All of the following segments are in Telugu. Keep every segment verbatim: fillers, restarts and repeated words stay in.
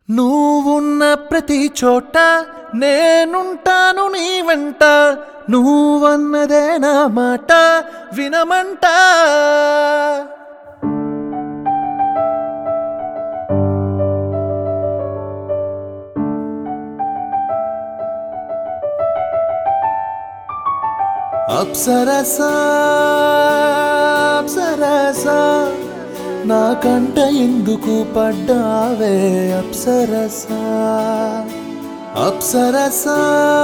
నువ్వున్న ప్రతి చోట నేనుంటాను నీ వెంట, నువ్వన్నదే నా మాట వినమంట. అప్సరసా అప్సరసా నా కంట ఎందుకు పడ్డావే అప్సరసా. అప్సరసా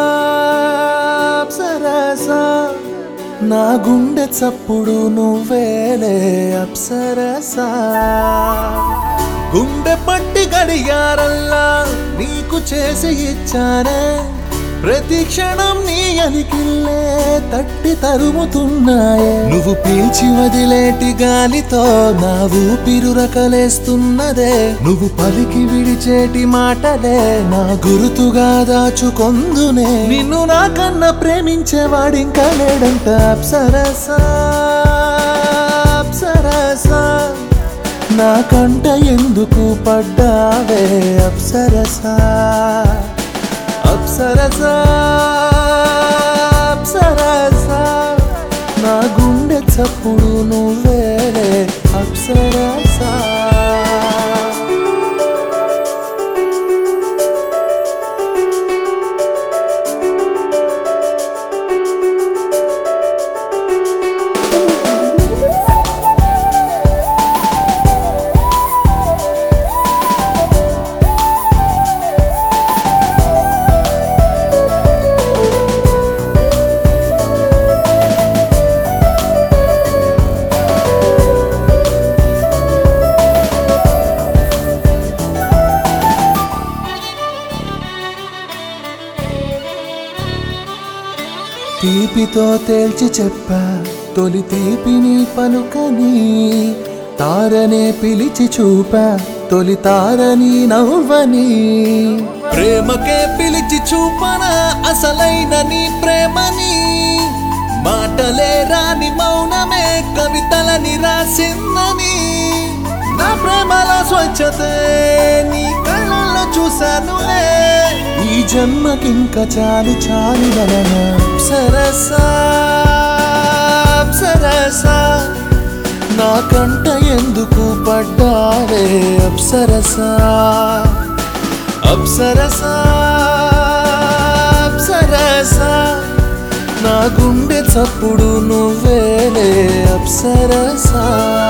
అప్సరసా నా గుండె చప్పుడు నువ్వేలే అప్సరసా. గుండె పట్టి గడియారల్లా నీకు చేసి ఇచ్చానే, ప్రతి క్షణం నీ అలికిల్లే తట్టి తరుముతున్నాయే. నువ్వు పీల్చి వదిలేటి గాలితో నా ఊపిరు రకలేస్తున్నదే, నువ్వు పలికి విడిచేటి మాటలే నా గురుతుగా దాచుకొందునే. నిన్ను నాకన్నా ప్రేమించేవాడింకా లేడంట అప్సరసా అప్సరసా నా కంట ఎందుకు పడ్డావే అప్సరసా. అప్సరసా అప్సరసా నా గుండె చప్పుడు నువ్వేలే అప్సరసా. తీపితో తేల్చి చెప్పా తొలి తీపిని పలుకని, తారనే పిలిచి చూపా తొలి తారని నవ్వని. ప్రేమకే పిలిచి చూపనా అసలైన నీ ప్రేమని, మాటలే రాని మౌనమే కవితలని రాసిందని. నా ప్రేమల స్వచ్ఛతే నీ కళ్ళల్లో చూశానులే, ఈ జన్మకింక చాలు చాలు వలన. అప్సరసా అప్సరసా నా కంట ఎందుకు పడ్డావే అప్సరసా. అప్సరసా అప్సరసా నా గుండె చప్పుడు నువ్వేలే అప్సరసా.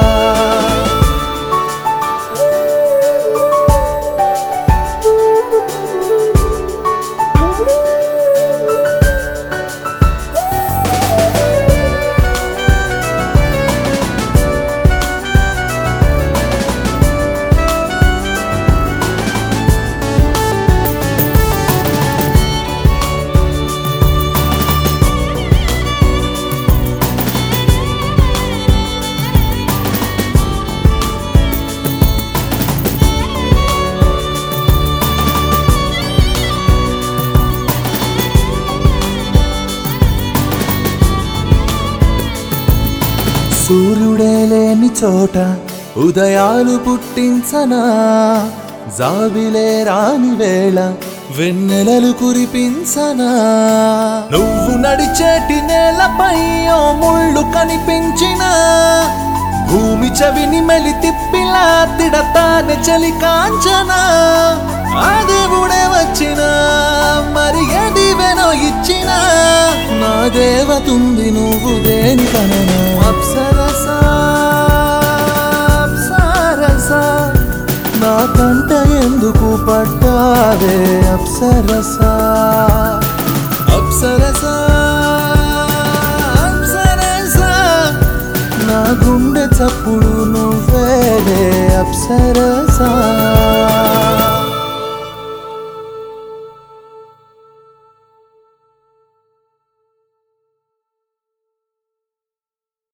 సూర్యుడే లేని చోట ఉదయాలు పుట్టించనా, జాబిలే రాని వేళ వెన్నెలలు కురిపించనా. నువ్వు నడిచేటి నేలపై ఓ ముళ్ళు కనిపించినా, భూమి చవిని మెలి తిప్పిలా తిడతానే చలి కాంచనా. ఆ దేవుడే వచ్చినా మరి ఏదివేనో ఇచ్చినా, నా దేవతుంది నువ్వు దేనికననా. అప్సరసా అప్సరసా నా కంట ఎందుకు పడ్డావే అప్సరసా. అప్సరసా అప్సరసా నా గుండె చప్పుడు నువ్వేలే అప్సరసా.